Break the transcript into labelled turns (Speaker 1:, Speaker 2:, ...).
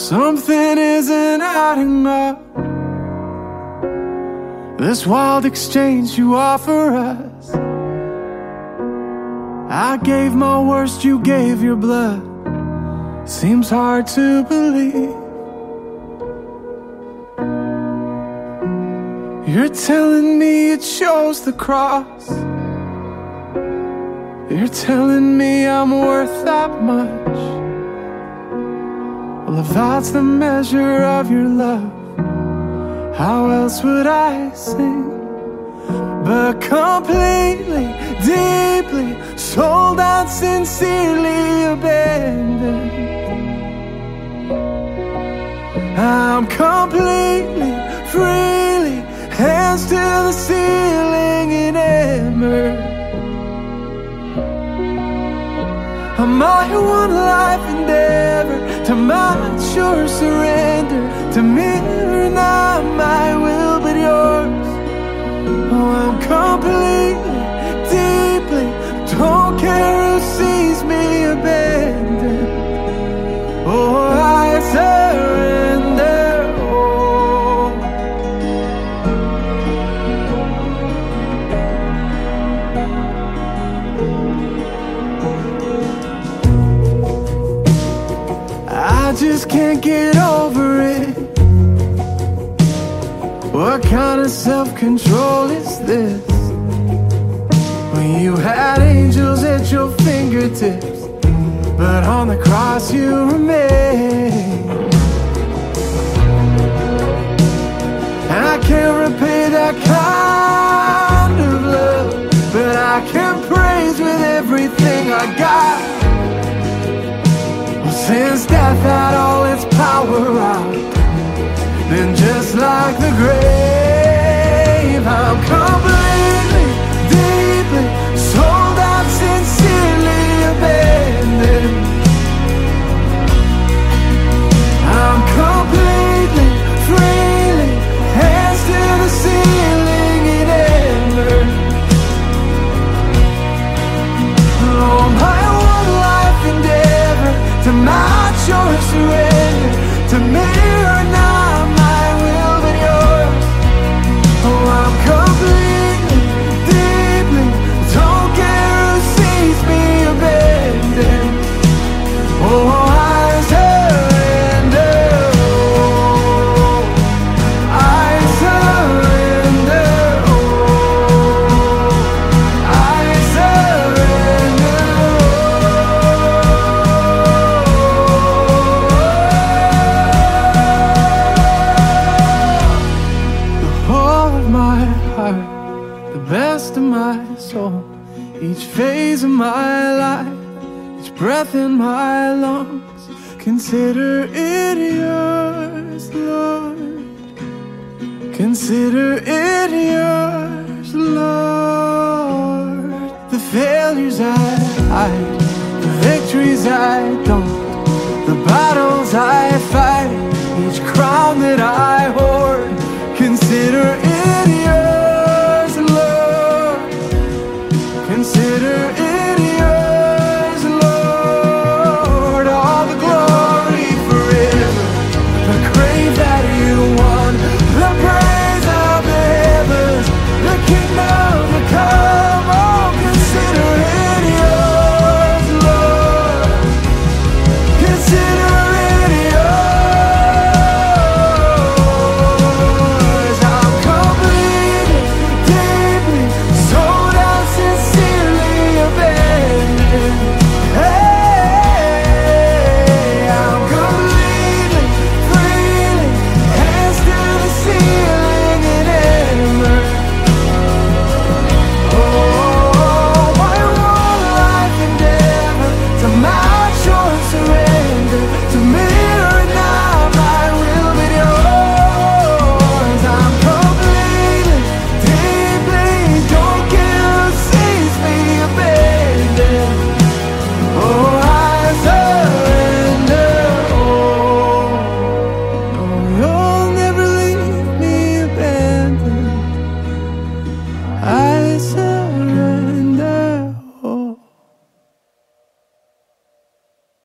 Speaker 1: Something isn't adding up. This wild exchange you offer us. I gave my worst, you gave your blood. Seems hard to believe. You're telling me it shows the cross. You're telling me I'm worth that much. Well, if that's the measure of your love, how else would I sing? But completely, deeply, sold out, sincerely abandoned. I'm completely, freely, hands to the ceiling in emerald. My one life endeavor to match your surrender, to mirror not my will but yours. Oh, I'm completely, deeply, don't care who sees me abandoned. Oh, I surrender. I just can't get over it. What kind of self-control is this? When you had angels at your fingertips, but on the cross you remain. And I can't repay that kind of love, but I can praise with everything I got. Since death had all its power out, then just like the grave, I'm completely, deeply, sold out, sincerely abandoned. I'm completely, freely, hands to the ceiling in emerald. Oh, my one life endeavor to match your surrender, to mirror not my will but yours. Oh, I'm completely, deeply, don't care who sees me abandoned. Oh, I surrender. Oh, I surrender. Oh, I surrender. The best of my soul, each phase of my life, each breath in my lungs, consider it yours, Lord. Consider it yours, Lord. The failures I hide, the victories I don't, the battles I fight, each crown that I hoard, consider